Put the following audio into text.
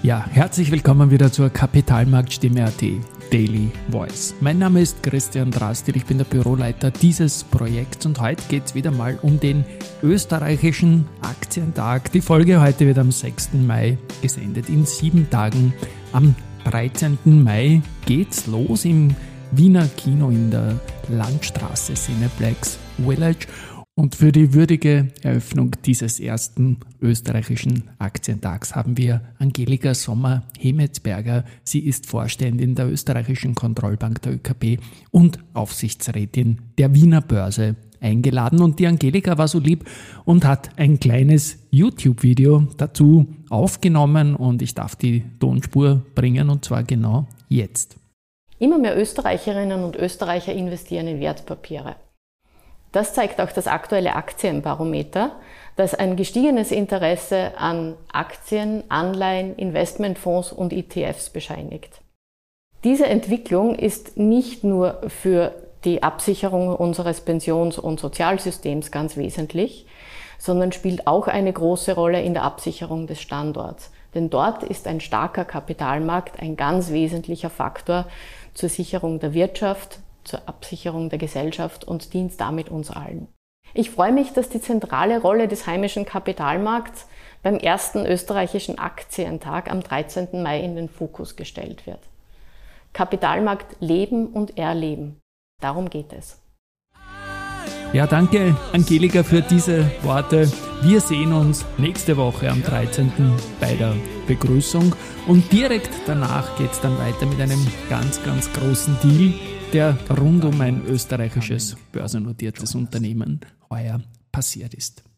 Ja, herzlich willkommen wieder zur Kapitalmarktstimme.at Daily Voice. Mein Name ist Christian Drastil, ich bin der Büroleiter dieses Projekts und heute geht es wieder mal um den österreichischen Aktientag. Die Folge heute wird am 6. Mai gesendet, in 7 Tagen. Am 13. Mai geht's los im Wiener Kino in der Landstraße Cineplex Village. Und für die würdige Eröffnung dieses ersten österreichischen Aktientags haben wir Angelika Sommer-Hemetsberger. Sie ist Vorständin der österreichischen Kontrollbank der ÖKB und Aufsichtsrätin der Wiener Börse eingeladen. Und die Angelika war so lieb und hat ein kleines YouTube-Video dazu aufgenommen und ich darf die Tonspur bringen und zwar genau jetzt. Immer mehr Österreicherinnen und Österreicher investieren in Wertpapiere. Das zeigt auch das aktuelle Aktienbarometer, das ein gestiegenes Interesse an Aktien, Anleihen, Investmentfonds und ETFs bescheinigt. Diese Entwicklung ist nicht nur für die Absicherung unseres Pensions- und Sozialsystems ganz wesentlich, sondern spielt auch eine große Rolle in der Absicherung des Standorts. Denn dort ist ein starker Kapitalmarkt ein ganz wesentlicher Faktor zur Sicherung der Wirtschaft, zur Absicherung der Gesellschaft und dient damit uns allen. Ich freue mich, dass die zentrale Rolle des heimischen Kapitalmarkts beim ersten österreichischen Aktientag am 13. Mai in den Fokus gestellt wird. Kapitalmarkt leben und erleben. Darum geht es. Ja, danke Angelika für diese Worte. Wir sehen uns nächste Woche am 13. bei der Begrüßung und direkt danach geht es dann weiter mit einem ganz, ganz großen Deal, der rund um ein österreichisches börsennotiertes Unternehmen heuer passiert ist.